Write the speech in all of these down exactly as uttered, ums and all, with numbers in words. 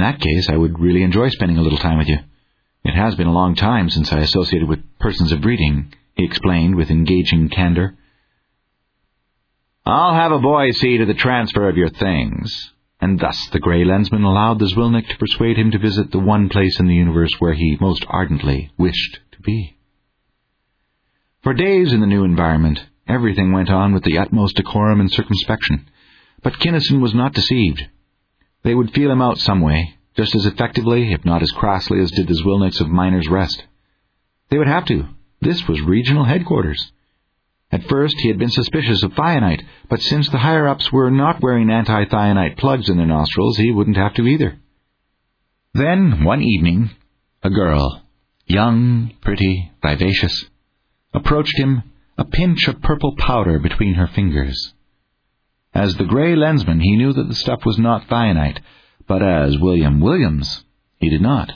that case, I would really enjoy spending a little time with you. It has been a long time since I associated with persons of breeding, he explained with engaging candor. I'll have a boy see to the transfer of your things. And thus the Grey Lensman allowed the Zwilnik to persuade him to visit the one place in the universe where he most ardently wished to be. For days in the new environment, everything went on with the utmost decorum and circumspection. But Kinnison was not deceived. They would feel him out some way, just as effectively, if not as crassly, as did the Zwilniks of Miner's Rest. They would have to. This was regional headquarters. At first he had been suspicious of thionite, but since the higher-ups were not wearing anti-thionite plugs in their nostrils, he wouldn't have to either. Then, one evening, a girl, young, pretty, vivacious, approached him, a pinch of purple powder between her fingers. As the Grey Lensman, he knew that the stuff was not thionite, but as William Williams, he did not.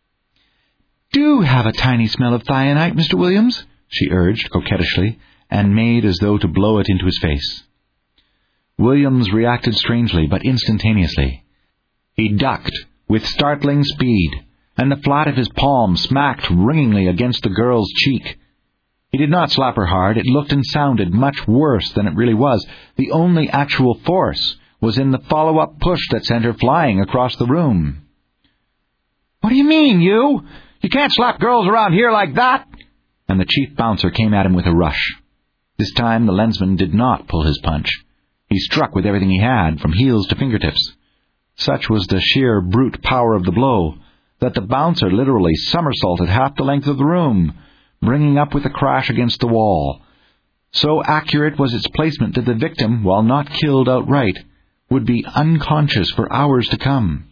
"Do have a tiny smell of thionite, Mister Williams," she urged coquettishly, and made as though to blow it into his face. Williams reacted strangely, but instantaneously. He ducked with startling speed, and the flat of his palm smacked ringingly against the girl's cheek. He did not slap her hard. It looked and sounded much worse than it really was. The only actual force was in the follow-up push that sent her flying across the room. "What do you mean, you? You can't slap girls around here like that!" And the chief bouncer came at him with a rush. This time the Lensman did not pull his punch. He struck with everything he had, from heels to fingertips. Such was the sheer brute power of the blow, that the bouncer literally somersaulted half the length of the room, bringing up with a crash against the wall. So accurate was its placement that the victim, while not killed outright, would be unconscious for hours to come.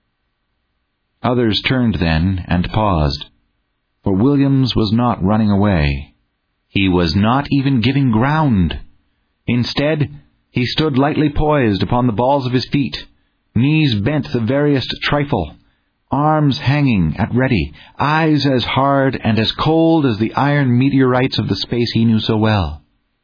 Others turned then and paused, for Williams was not running away. He was not even giving ground. Instead, he stood lightly poised upon the balls of his feet, knees bent the veriest trifle, arms hanging at ready, eyes as hard and as cold as the iron meteorites of the space he knew so well.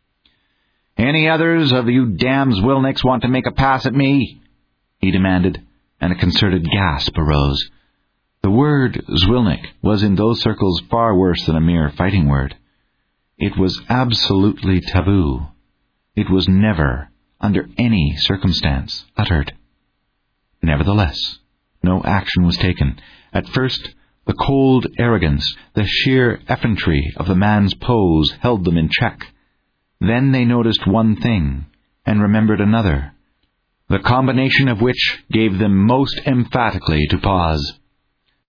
"Any others of you damn Zwilniks want to make a pass at me?" he demanded, and a concerted gasp arose. The word Zwilnik was in those circles far worse than a mere fighting word. It was absolutely taboo. It was never, under any circumstance, uttered. Nevertheless, no action was taken. At first, the cold arrogance, the sheer effrontery of the man's pose held them in check. Then they noticed one thing, and remembered another, the combination of which gave them most emphatically to pause.